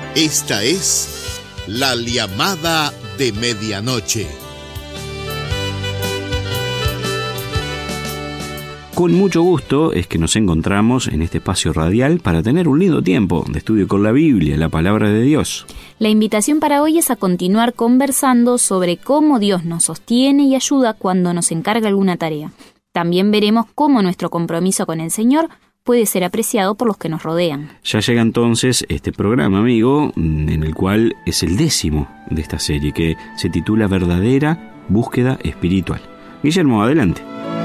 Esta es la llamada de medianoche. Con mucho gusto es que nos encontramos en este espacio radial para tener un lindo tiempo de estudio con la Biblia, la palabra de Dios. La invitación para hoy es a continuar conversando sobre cómo Dios nos sostiene y ayuda cuando nos encarga alguna tarea. También veremos cómo nuestro compromiso con el Señor puede ser apreciado por los que nos rodean. Ya llega entonces este programa, amigo, en el cual es el 10º de esta serie, que se titula Verdadera Búsqueda Espiritual. Guillermo, adelante.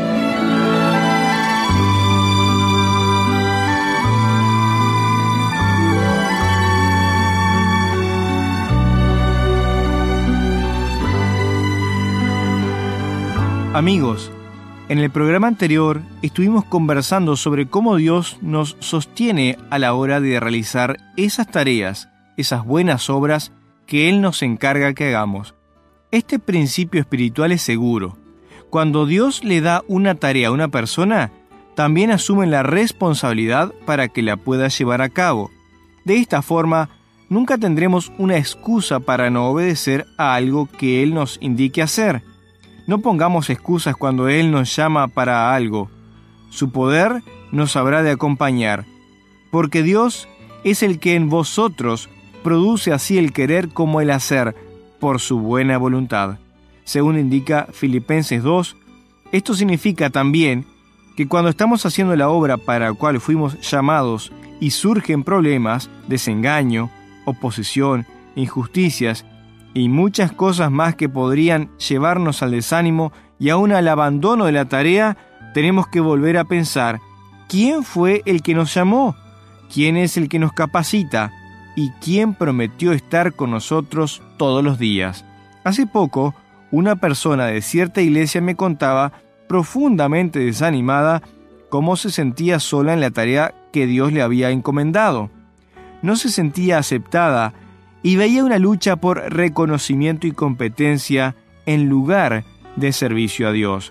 Amigos, en el programa anterior estuvimos conversando sobre cómo Dios nos sostiene a la hora de realizar esas tareas, esas buenas obras que Él nos encarga que hagamos. Este principio espiritual es seguro. Cuando Dios le da una tarea a una persona, también asume la responsabilidad para que la pueda llevar a cabo. De esta forma, nunca tendremos una excusa para no obedecer a algo que Él nos indique hacer. No pongamos excusas cuando Él nos llama para algo. Su poder nos habrá de acompañar, porque Dios es el que en vosotros produce así el querer como el hacer, por su buena voluntad. Según indica Filipenses 2, esto significa también que cuando estamos haciendo la obra para la cual fuimos llamados y surgen problemas, desengaño, oposición, injusticias, y muchas cosas más que podrían llevarnos al desánimo y aún al abandono de la tarea, tenemos que volver a pensar, ¿quién fue el que nos llamó? ¿Quién es el que nos capacita? ¿Y quién prometió estar con nosotros todos los días? Hace poco, una persona de cierta iglesia me contaba, profundamente desanimada, cómo se sentía sola en la tarea que Dios le había encomendado. No se sentía aceptada, y veía una lucha por reconocimiento y competencia en lugar de servicio a Dios.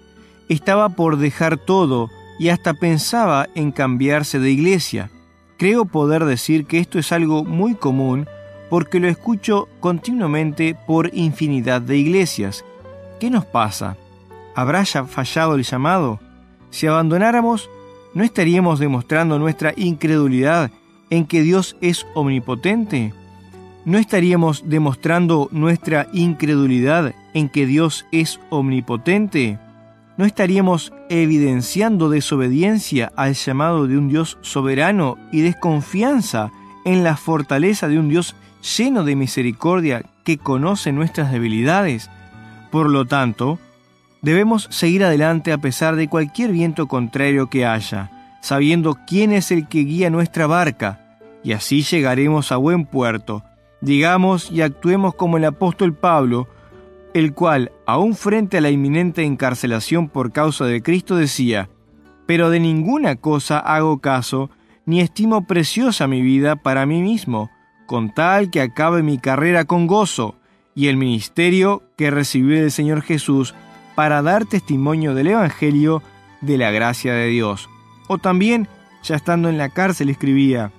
Estaba por dejar todo y hasta pensaba en cambiarse de iglesia. Creo poder decir que esto es algo muy común porque lo escucho continuamente por infinidad de iglesias. ¿Qué nos pasa? ¿Habrá ya fallado el llamado? Si abandonáramos, ¿no estaríamos demostrando nuestra incredulidad en que Dios es omnipotente? ¿No estaríamos demostrando nuestra incredulidad en que Dios es omnipotente? ¿No estaríamos evidenciando desobediencia al llamado de un Dios soberano y desconfianza en la fortaleza de un Dios lleno de misericordia que conoce nuestras debilidades? Por lo tanto, debemos seguir adelante a pesar de cualquier viento contrario que haya, sabiendo quién es el que guía nuestra barca, y así llegaremos a buen puerto. Digamos y actuemos como el apóstol Pablo, el cual, aún frente a la inminente encarcelación por causa de Cristo, decía: «Pero de ninguna cosa hago caso, ni estimo preciosa mi vida para mí mismo, con tal que acabe mi carrera con gozo, y el ministerio que recibí del Señor Jesús, para dar testimonio del Evangelio de la gracia de Dios». O también, ya estando en la cárcel, escribía: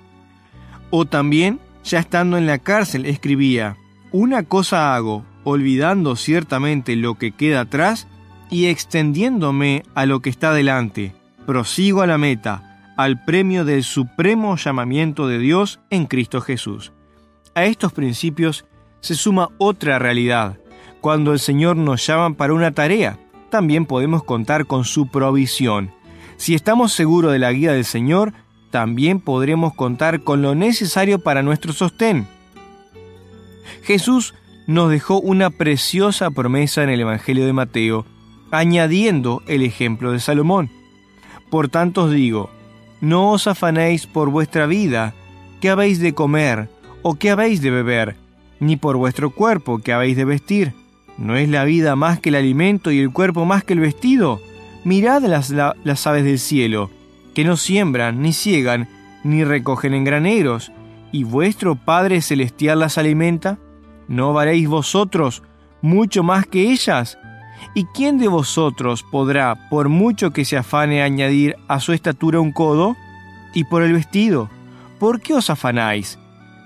«Una cosa hago, olvidando ciertamente lo que queda atrás y extendiéndome a lo que está delante. Prosigo a la meta, al premio del supremo llamamiento de Dios en Cristo Jesús». A estos principios se suma otra realidad. Cuando el Señor nos llama para una tarea, también podemos contar con su provisión. Si estamos seguros de la guía del Señor, también podremos contar con lo necesario para nuestro sostén. Jesús nos dejó una preciosa promesa en el Evangelio de Mateo, añadiendo el ejemplo de Salomón. «Por tanto os digo, no os afanéis por vuestra vida, qué habéis de comer o qué habéis de beber, ni por vuestro cuerpo, qué habéis de vestir. ¿No es la vida más que el alimento y el cuerpo más que el vestido? Mirad las aves del cielo, que no siembran, ni siegan, ni recogen en graneros, y vuestro Padre Celestial las alimenta. ¿No valéis vosotros mucho más que ellas? ¿Y quién de vosotros podrá, por mucho que se afane, añadir a su estatura un codo? Y por el vestido, ¿por qué os afanáis?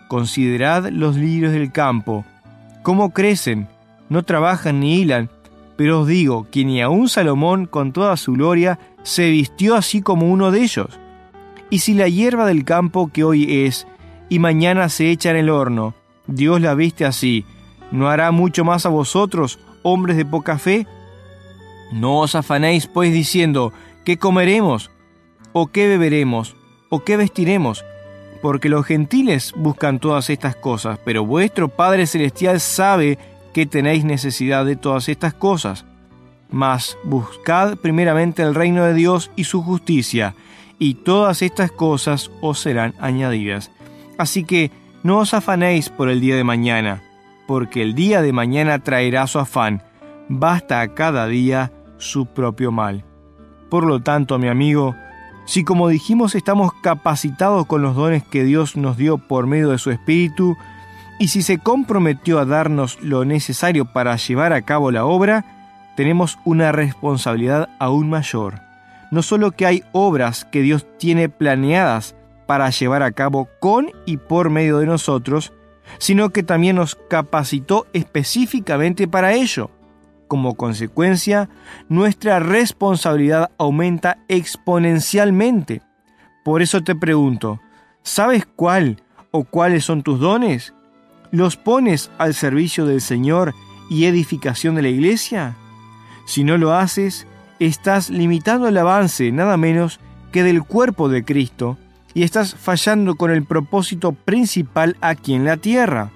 Considerad los lirios del campo, cómo crecen, no trabajan ni hilan, pero os digo que ni aun Salomón con toda su gloria se vistió así como uno de ellos. Y si la hierba del campo que hoy es, y mañana se echa en el horno, Dios la viste así, ¿no hará mucho más a vosotros, hombres de poca fe? No os afanéis pues diciendo, ¿qué comeremos? ¿O qué beberemos? ¿O qué vestiremos? Porque los gentiles buscan todas estas cosas, pero vuestro Padre Celestial sabe que tenéis necesidad de todas estas cosas. Mas buscad primeramente el reino de Dios y su justicia, y todas estas cosas os serán añadidas. Así que no os afanéis por el día de mañana, porque el día de mañana traerá su afán. Basta a cada día su propio mal. Por lo tanto, mi amigo, si como dijimos estamos capacitados con los dones que Dios nos dio por medio de su Espíritu, y si se comprometió a darnos lo necesario para llevar a cabo la obra, tenemos una responsabilidad aún mayor. No solo que hay obras que Dios tiene planeadas para llevar a cabo con y por medio de nosotros, sino que también nos capacitó específicamente para ello. Como consecuencia, nuestra responsabilidad aumenta exponencialmente. Por eso te pregunto, ¿sabes cuál o cuáles son tus dones? ¿Los pones al servicio del Señor y edificación de la iglesia? Si no lo haces, estás limitando el avance nada menos que del cuerpo de Cristo y estás fallando con el propósito principal aquí en la tierra.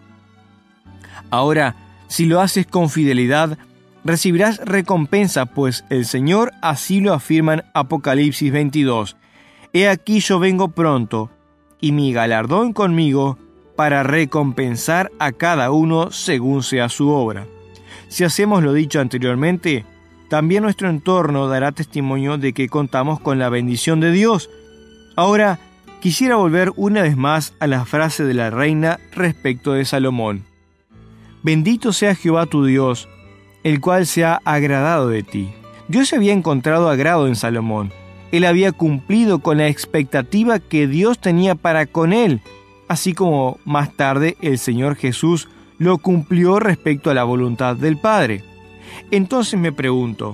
Ahora, si lo haces con fidelidad, recibirás recompensa, pues el Señor así lo afirma en Apocalipsis 22. He aquí yo vengo pronto, y mi galardón conmigo, para recompensar a cada uno según sea su obra. Si hacemos lo dicho anteriormente, también nuestro entorno dará testimonio de que contamos con la bendición de Dios. Ahora, quisiera volver una vez más a la frase de la reina respecto de Salomón. Bendito sea Jehová tu Dios, el cual se ha agradado de ti. Dios había encontrado agrado en Salomón. Él había cumplido con la expectativa que Dios tenía para con él, así como más tarde el Señor Jesús lo cumplió respecto a la voluntad del Padre. Entonces me pregunto,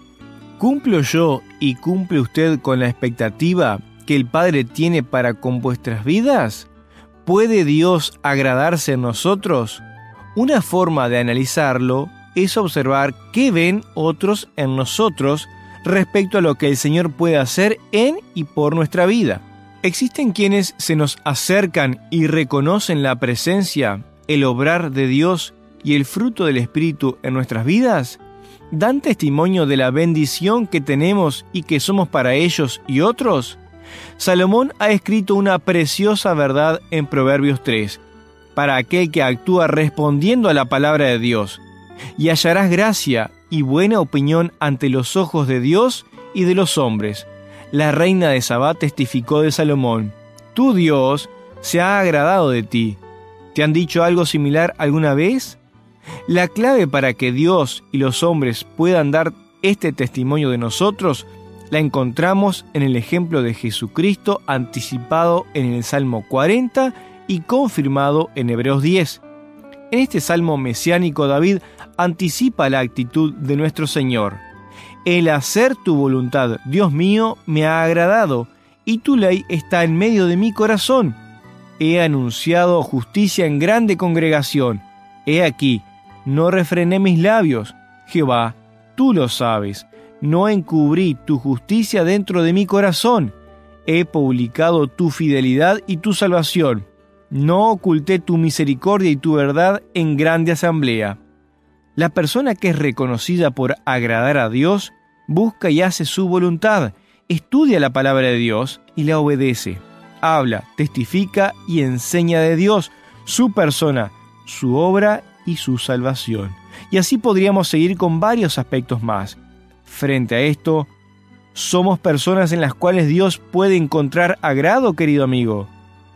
¿cumplo yo y cumple usted con la expectativa que el Padre tiene para con vuestras vidas? ¿Puede Dios agradarse en nosotros? Una forma de analizarlo es observar qué ven otros en nosotros respecto a lo que el Señor puede hacer en y por nuestra vida. ¿Existen quienes se nos acercan y reconocen la presencia, el obrar de Dios y el fruto del Espíritu en nuestras vidas? ¿Dan testimonio de la bendición que tenemos y que somos para ellos y otros? Salomón ha escrito una preciosa verdad en Proverbios 3, para aquel que actúa respondiendo a la palabra de Dios. Y hallarás gracia y buena opinión ante los ojos de Dios y de los hombres. La reina de Sabá testificó de Salomón: tu Dios se ha agradado de ti. ¿Te han dicho algo similar alguna vez? La clave para que Dios y los hombres puedan dar este testimonio de nosotros la encontramos en el ejemplo de Jesucristo anticipado en el Salmo 40 y confirmado en Hebreos 10. En este salmo mesiánico, David anticipa la actitud de nuestro Señor. El hacer tu voluntad, Dios mío, me ha agradado, y tu ley está en medio de mi corazón. He anunciado justicia en grande congregación. He aquí, no refrené mis labios. Jehová, tú lo sabes. No encubrí tu justicia dentro de mi corazón. He publicado tu fidelidad y tu salvación. No oculté tu misericordia y tu verdad en grande asamblea. La persona que es reconocida por agradar a Dios, busca y hace su voluntad, estudia la palabra de Dios y la obedece. Habla, testifica y enseña de Dios, su persona, su obra y su salvación. Y así podríamos seguir con varios aspectos más. Frente a esto, somos personas en las cuales Dios puede encontrar agrado, querido amigo.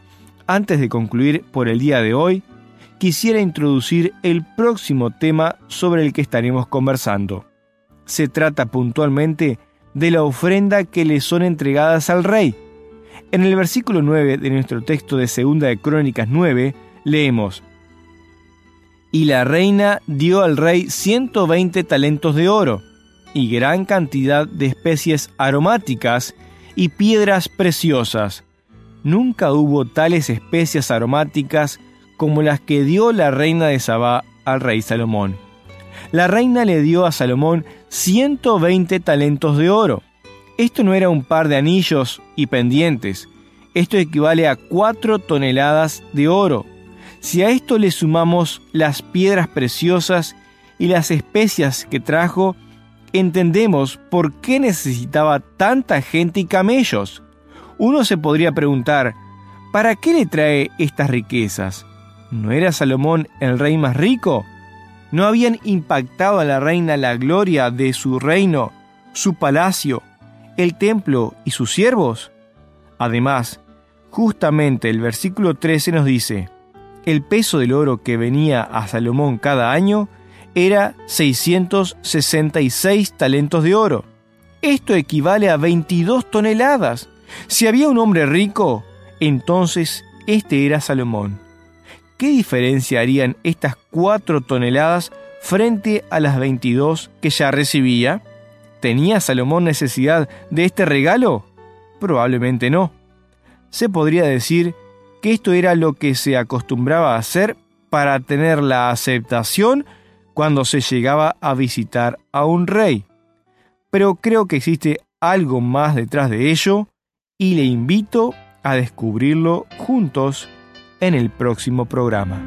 Antes de concluir por el día de hoy, quisiera introducir el próximo tema sobre el que estaremos conversando. Se trata puntualmente de la ofrenda que le son entregadas al rey. En el versículo 9 de nuestro texto de 2 de Crónicas 9, leemos: y la reina dio al rey 120 talentos de oro, y gran cantidad de especies aromáticas y piedras preciosas. Nunca hubo tales especias aromáticas como las que dio la reina de Sabá al rey Salomón. La reina le dio a Salomón 120 talentos de oro. Esto no era un par de anillos y pendientes. Esto equivale a 4 toneladas de oro. Si a esto le sumamos las piedras preciosas y las especias que trajo, entendemos por qué necesitaba tanta gente y camellos. Uno se podría preguntar, ¿para qué le trae estas riquezas? ¿No era Salomón el rey más rico? ¿No habían impactado a la reina la gloria de su reino, su palacio, el templo y sus siervos? Además, justamente el versículo 13 nos dice: el peso del oro que venía a Salomón cada año era 666 talentos de oro. Esto equivale a 22 toneladas. Si había un hombre rico, entonces este era Salomón. ¿Qué diferencia harían estas 4 toneladas frente a las 22 que ya recibía? ¿Tenía Salomón necesidad de este regalo? Probablemente no. Se podría decir que esto era lo que se acostumbraba a hacer para tener la aceptación cuando se llegaba a visitar a un rey. Pero creo que existe algo más detrás de ello y le invito a descubrirlo juntos en el próximo programa.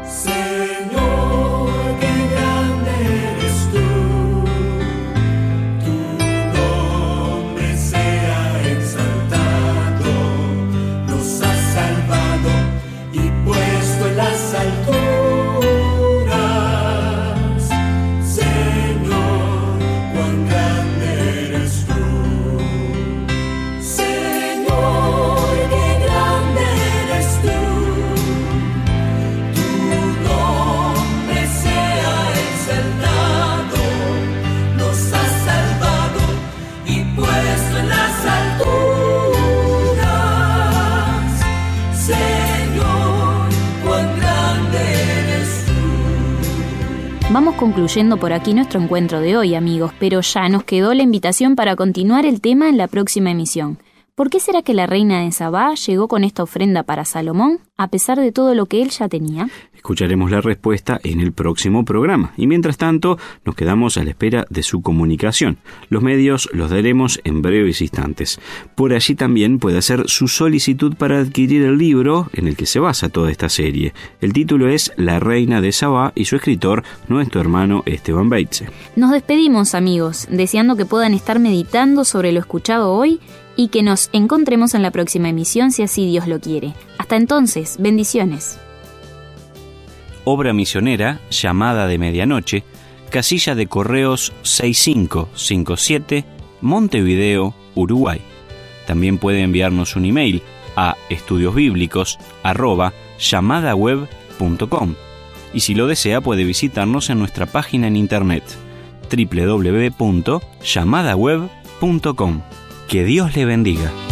Vamos concluyendo por aquí nuestro encuentro de hoy, amigos, pero ya nos quedó la invitación para continuar el tema en la próxima emisión. ¿Por qué será que la reina de Sabá llegó con esta ofrenda para Salomón, a pesar de todo lo que él ya tenía? Escucharemos la respuesta en el próximo programa. Y mientras tanto, nos quedamos a la espera de su comunicación. Los medios los daremos en breves instantes. Por allí también puede hacer su solicitud para adquirir el libro en el que se basa toda esta serie. El título es La reina de Sabá y su escritor, nuestro hermano Esteban Beitze. Nos despedimos, amigos, deseando que puedan estar meditando sobre lo escuchado hoy y que nos encontremos en la próxima emisión si así Dios lo quiere. Hasta entonces, bendiciones. Obra misionera, Llamada de Medianoche, casilla de correos 6557, Montevideo, Uruguay. También puede enviarnos un email a estudiosbiblicos@llamadaweb.com y si lo desea puede visitarnos en nuestra página en internet www.llamadaweb.com. Que Dios le bendiga.